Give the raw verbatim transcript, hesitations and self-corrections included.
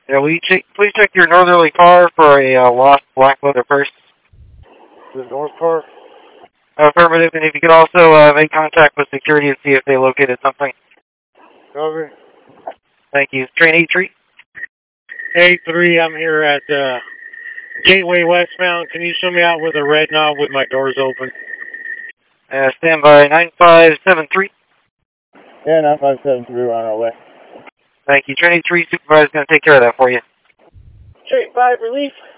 Yeah, will you check, please check your northerly car for a uh, lost black leather purse? The north car? Affirmative, and if you could also uh, make contact with security and see if they located something. Cover. Thank you. Train eight three. eight three, I'm here at uh, Gateway westbound. Can you show me out with a red knob with my doors open? Uh, stand by nine five seven three. Yeah, nine five seven three, we're on our way. Thank you. Train eight three, supervisor's going to take care of that for you. Train five, relief.